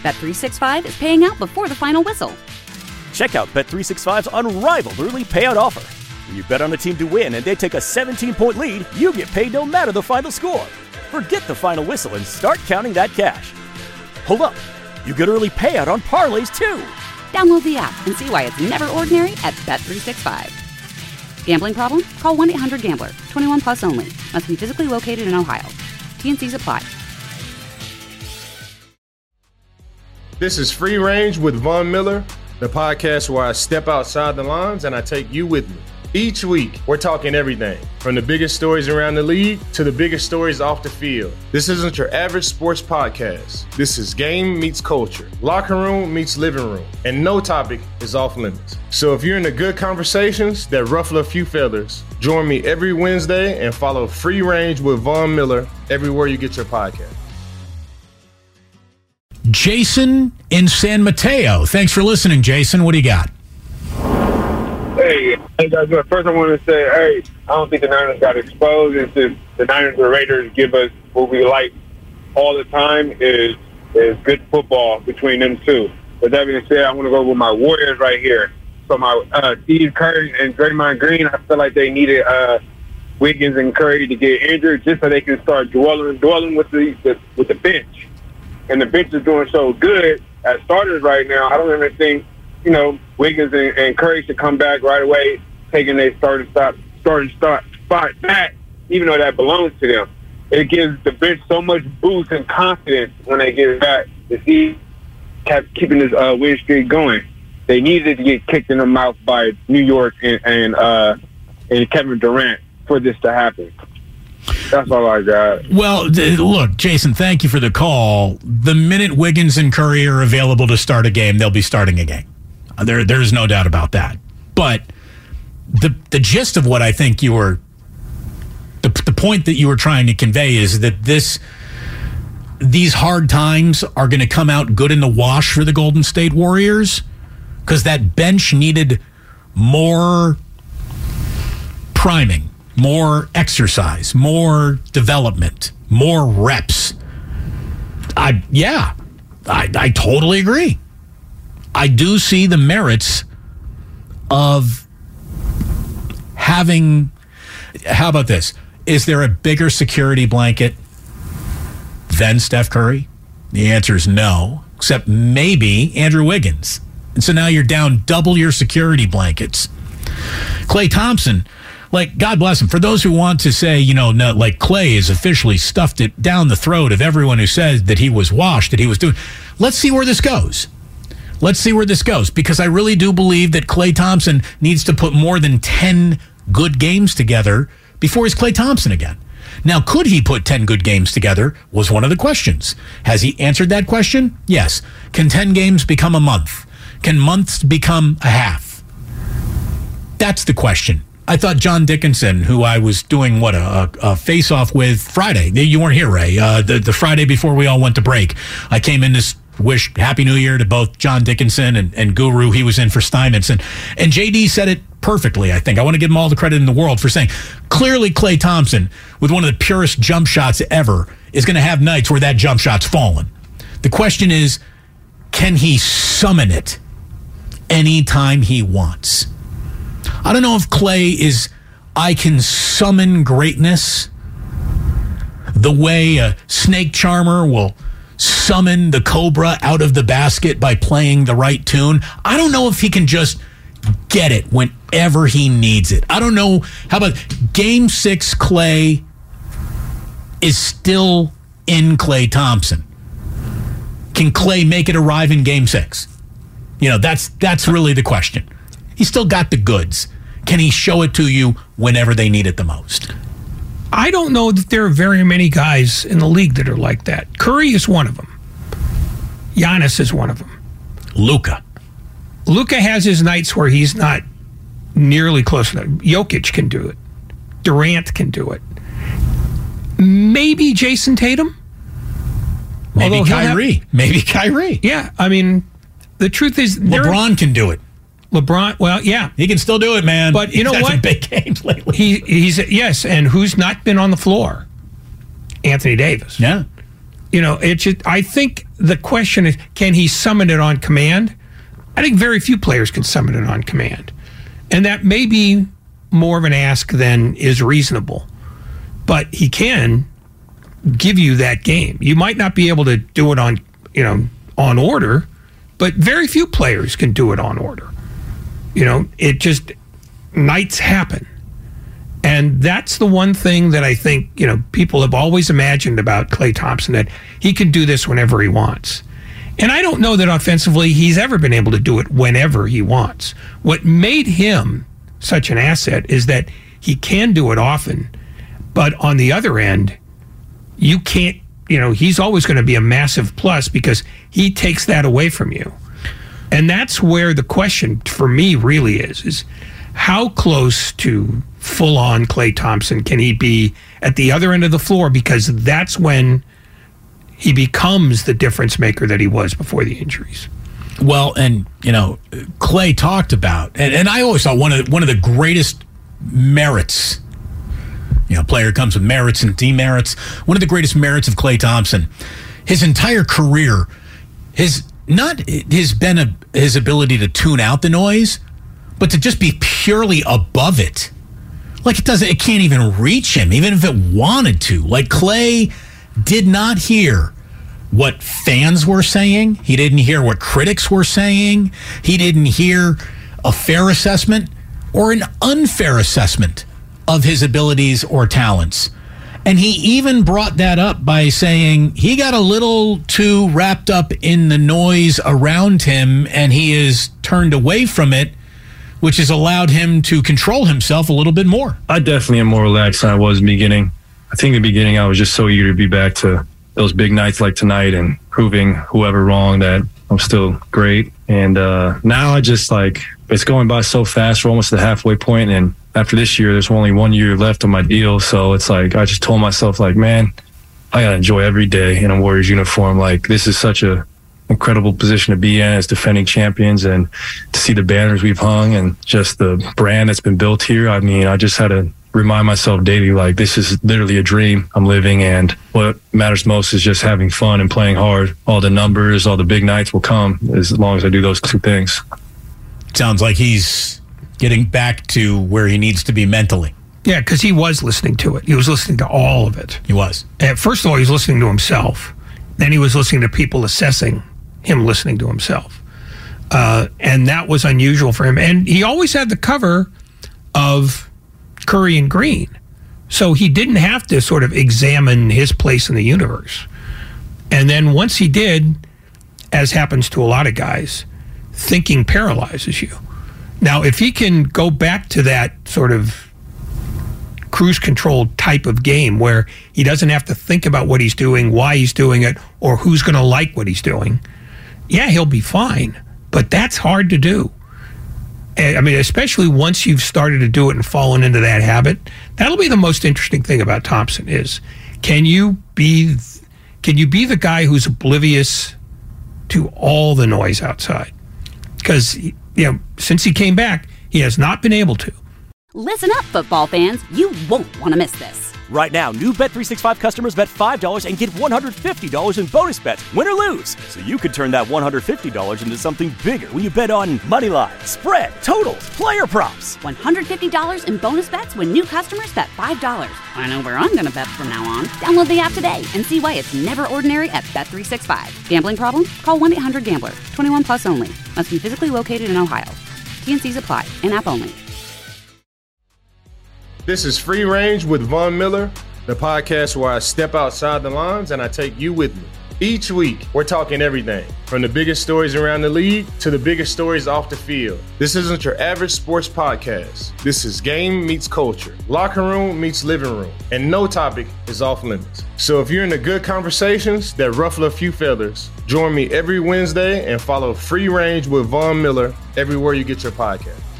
Bet365 is paying out before the final whistle. Check out Bet365's unrivaled early payout offer. When you bet on a team to win and they take a 17-point lead, you get paid no matter the final score. Forget the final whistle and start counting that cash. Hold up. You get early payout on parlays, too. Download the app and see why it's never ordinary at Bet365. Gambling problem? Call 1-800-GAMBLER. 21 plus only. Must be physically located in Ohio. T&Cs apply. This is Free Range with Von Miller, the podcast where I step outside the lines and I take you with me. Each week, we're talking everything from the biggest stories around the league to the biggest stories off the field. This isn't your average sports podcast. This is game meets culture, locker room meets living room, and no topic is off limits. So if you're into good conversations that ruffle a few feathers, join me every Wednesday and follow Free Range with Von Miller everywhere you get your podcast. Jason in San Mateo. Thanks for listening, Jason. What do you got? Hey guys, first I want to say, I don't think the Niners got exposed. It's just the Niners and Raiders give us what we like all the time is good football between them two. With that being said, I want to go with my Warriors right here. So my Steve Curry and Draymond Green, I feel like they needed Wiggins and Curry to get injured just so they can start dwelling with the bench. And the bench is doing so good as starters right now. I don't even think, Wiggins and Curry should come back right away, taking their starting spot back, even though that belongs to them. It gives the bench so much boost and confidence when they get back to see keeping this win streak going. They needed to get kicked in the mouth by New York and Kevin Durant for this to happen. That's all I got. Well, look, Jason, thank you for the call. The minute Wiggins and Curry are available to start a game, they'll be starting a game. There's no doubt about that. But the gist of what I think you were, the point that you were trying to convey is that these hard times are going to come out good in the wash for the Golden State Warriors because that bench needed more priming, more exercise, more development, more reps. I totally agree. I do see the merits of having, how about this? Is there a bigger security blanket than Steph Curry? The answer is no, except maybe Andrew Wiggins. And so now you're down double your security blankets. Klay Thompson, God bless him. For those who want to say, Klay has officially stuffed it down the throat of everyone who says that he was washed, that he was doing. Let's see where this goes. Because I really do believe that Klay Thompson needs to put more than 10 good games together before he's Klay Thompson again. Now, could he put 10 good games together was one of the questions. Has he answered that question? Yes. Can 10 games become a month? Can months become a half? That's the question. I thought John Dickinson, who I was doing a face-off with Friday. You weren't here, Ray. The Friday before we all went to break. I came in to wish Happy New Year to both John Dickinson and Guru. He was in for Steinmetz. And JD said it perfectly, I think. I want to give him all the credit in the world for saying, clearly Klay Thompson, with one of the purest jump shots ever, is going to have nights where that jump shot's fallen. The question is, can he summon it anytime he wants? I don't know if Klay is, I can summon greatness the way a snake charmer will summon the cobra out of the basket by playing the right tune. I don't know if he can just get it whenever he needs it. I don't know. How about Game 6 Klay is still in Klay Thompson? Can Klay make it arrive in Game 6? That's really the question. He's still got the goods. Can he show it to you whenever they need it the most? I don't know that there are very many guys in the league that are like that. Curry is one of them. Giannis is one of them. Luka has his nights where he's not nearly close enough. Jokic can do it. Durant can do it. Maybe Jason Tatum? Maybe Kyrie. Yeah, I mean, the truth is... LeBron can do it. LeBron, well, yeah. He can still do it, man. But you know what? He's big games lately. He's yes, and who's not been on the floor? Anthony Davis. Yeah. I think the question is, can he summon it on command? I think very few players can summon it on command. And that may be more of an ask than is reasonable. But he can give you that game. You might not be able to do it on order, but very few players can do it on order. Nights happen. And that's the one thing that I think, people have always imagined about Klay Thompson, that he can do this whenever he wants. And I don't know that offensively he's ever been able to do it whenever he wants. What made him such an asset is that he can do it often, but on the other end, you can't, he's always going to be a massive plus because he takes that away from you. And that's where the question for me really is how close to full-on Klay Thompson can he be at the other end of the floor, because that's when he becomes the difference maker that he was before the injuries. Well, and, Klay talked about, and I always thought one of the greatest merits, player comes with merits and demerits, one of the greatest merits of Klay Thompson, his entire career, his ability to tune out the noise, but to just be purely above it. Like it can't even reach him, even if it wanted to. Like Klay did not hear what fans were saying. He didn't hear what critics were saying. He didn't hear a fair assessment or an unfair assessment of his abilities or talents. And he even brought that up by saying he got a little too wrapped up in the noise around him, and he is turned away from it, which has allowed him to control himself a little bit more. I definitely am more relaxed than I was in the beginning. I think in the beginning I was just so eager to be back to those big nights like tonight and proving whoever wrong that I'm still great. And now I just it's going by so fast. We're almost at the halfway point, and after this year, there's only 1 year left on my deal. So it's I just told myself, man, I got to enjoy every day in a Warriors uniform. This is such a incredible position to be in as defending champions, and to see the banners we've hung and just the brand that's been built here. I mean, I just had to remind myself daily, this is literally a dream I'm living, and what matters most is just having fun and playing hard. All the numbers, all the big nights will come as long as I do those two things. Sounds like he's getting back to where he needs to be mentally. Yeah, because he was listening to it. He was listening to all of it. He was. First of all, he was listening to himself. Then he was listening to people assessing him listening to himself. And that was unusual for him. And he always had the cover of Curry and Green. So he didn't have to sort of examine his place in the universe. And then once he did, as happens to a lot of guys, thinking paralyzes you. Now, if he can go back to that sort of cruise control type of game where he doesn't have to think about what he's doing, why he's doing it, or who's going to like what he's doing, yeah, he'll be fine. But that's hard to do. I mean, especially once you've started to do it and fallen into that habit. That'll be the most interesting thing about Thompson is, can you be the guy who's oblivious to all the noise outside? Because, since he came back, he has not been able to. Listen up, football fans. You won't want to miss this. Right now, new Bet365 customers bet $5 and get $150 in bonus bets, win or lose. So you could turn that $150 into something bigger when you bet on money line, spread, totals, player props. $150 in bonus bets when new customers bet $5. I know where I'm going to bet from now on. Download the app today and see why it's never ordinary at Bet365. Gambling problem? Call 1-800-GAMBLER. 21 plus only. Must be physically located in Ohio. T&Cs apply. In-app only. This is Free Range with Von Miller, the podcast where I step outside the lines and I take you with me. Each week, we're talking everything from the biggest stories around the league to the biggest stories off the field. This isn't your average sports podcast. This is game meets culture, locker room meets living room, and no topic is off limits. So if you're into good conversations that ruffle a few feathers, join me every Wednesday and follow Free Range with Von Miller everywhere you get your podcast.